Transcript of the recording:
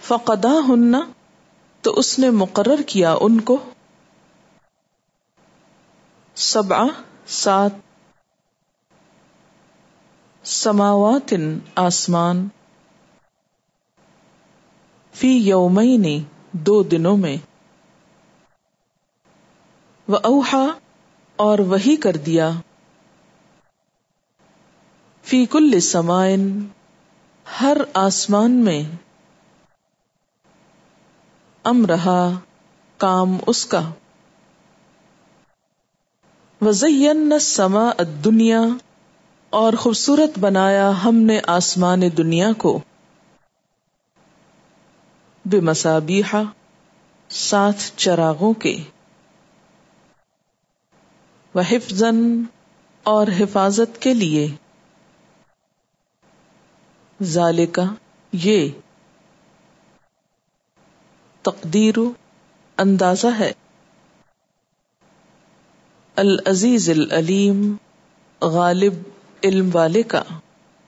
فقضاہن تو اس نے مقرر کیا ان کو، 7 سماوات آسمان، فی یومین 2 دنوں میں، وأوحی اور وحی کر دیا، فی کل سماء ہر آسمان میں، امرہا کام اس کا، وزینا السماء الدنیا اور خوبصورت بنایا ہم نے آسمان دنیا کو، بمصابیح 7 چراغوں کے، وحفظا اور حفاظت کے لیے، ذالک یہ، تقدیر اندازہ ہے، العزیز العلیم غالب علم والے کا،